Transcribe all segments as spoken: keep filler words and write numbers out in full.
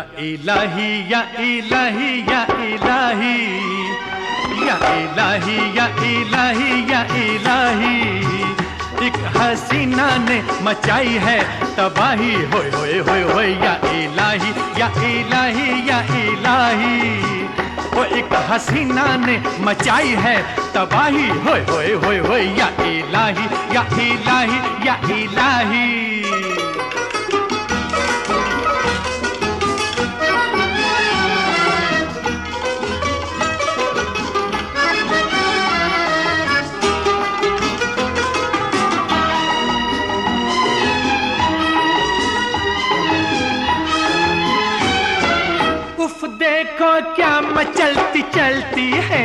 इलाही या इलाही या इलाही या इलाही या इलाही या इलाही, एक हसीना ने मचाई है तबाही, होए होए होए होए या इलाही या इलाही या इलाही, वो एक हसीना ने मचाई है तबाही, होए होए होए होए या इलाही या इलाही या इलाही। उफ देखो क्या मचलती चलती है,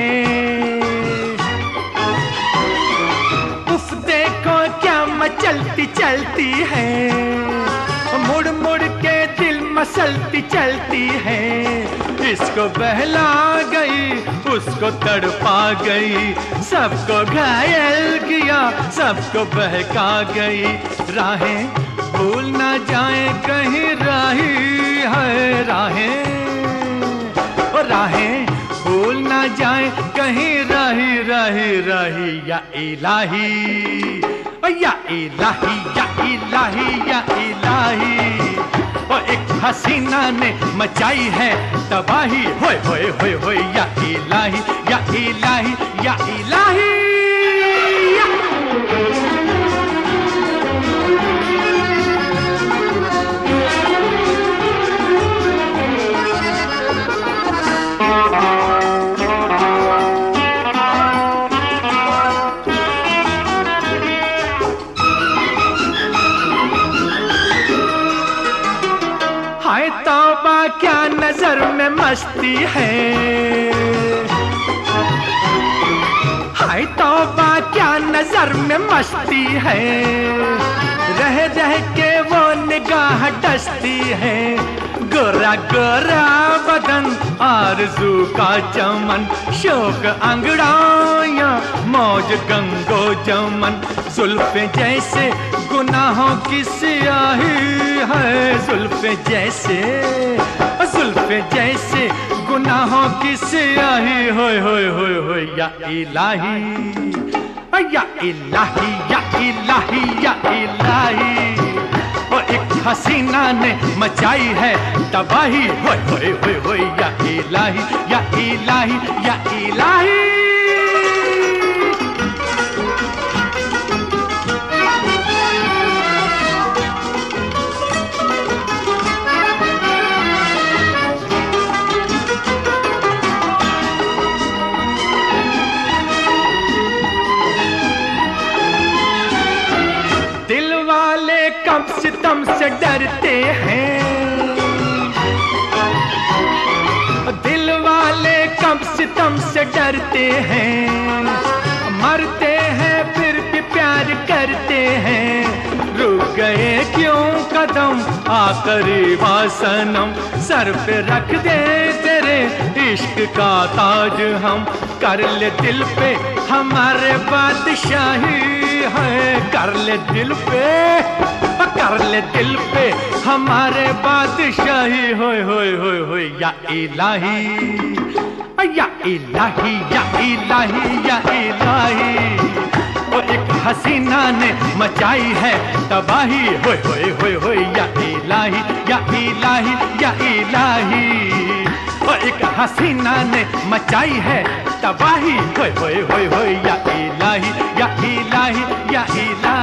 उफ देखो क्या मचलती चलती है, मुड़ मुड़ के दिल मसलती चलती है, इसको बहला गई उसको तड़पा गई, सबको घायल किया सबको बहका गई, राहें भूल ना जाए कहीं राही है, राहें राहें भूल ना जाए कहीं राही राही राही या इलाही या इलाही या इलाही या इलाही, और एक हसीना ने मचाई है तबाही, होए होए होए होए या इलाही या इलाही या इलाही। हाय तौबा क्या नजर में मस्ती है, हाय तौबा क्या नजर में मस्ती है, रह रह के वो निगाह डसती है, गोरा गोरा बदन आरज़ू का चमन, शौक अंगड़ाइयाँ मौज गंगो जमन, जुल्फ़े जैसे गुनाहों की स्याही है, जुल्फ़े जैसे जुल्फ़े जैसे गुनाहों की स्याही, होए होए होए होए या इलाही या इलाही या इलाही या इलाही, और एक हसीना ने मचाई है तबाही, होए होए होए होए या इलाही या इलाही या इलाही। दिल वाले कम सितम से डरते हैं, दिल वाले कम सितम से डरते हैं, मरते हैं फिर भी प्यार करते हैं, रुक गए क्यों कदम आखिरी सनम, सर पे रख दे तेरे इश्क का ताज हम, कर ले दिल पे हमारे बादशाही है, कर ले दिल पे कर ले दिल पे हमारे बादशाही, होए होए होए होए या इलाही या इलाही या इलाही या इलाही, और एक हसीना ने मचाई है तबाही, होए होए होए होए या इलाही या इलाही या इलाही, और एक हसीना ने मचाई है तबाही, होए होए होए होए या इलाही या इलाही या इलाही।